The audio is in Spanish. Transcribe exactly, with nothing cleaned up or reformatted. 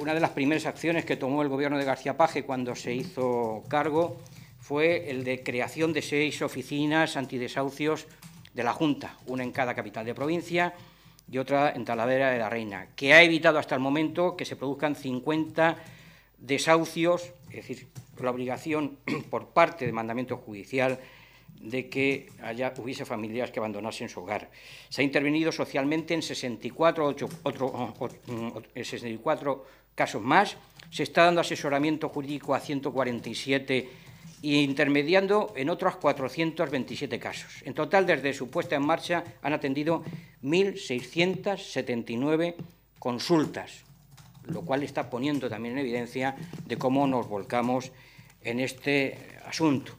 una de las primeras acciones que tomó el Gobierno de García Paje cuando se hizo cargo fue el de creación de seis oficinas antidesahucios de la Junta, una en cada capital de provincia y otra en Talavera de la Reina, que ha evitado hasta el momento que se produzcan cincuenta desahucios, es decir, la obligación por parte del mandamiento judicial de que haya, hubiese familias que abandonasen su hogar. Se ha intervenido socialmente en sesenta y cuatro, ocho, otro, sesenta y cuatro casos más. Se está dando asesoramiento jurídico a ciento cuarenta y siete e intermediando en otros cuatrocientos veintisiete casos. En total, desde su puesta en marcha, han atendido mil seiscientas setenta y nueve consultas, lo cual está poniendo también en evidencia de cómo nos volcamos en este asunto.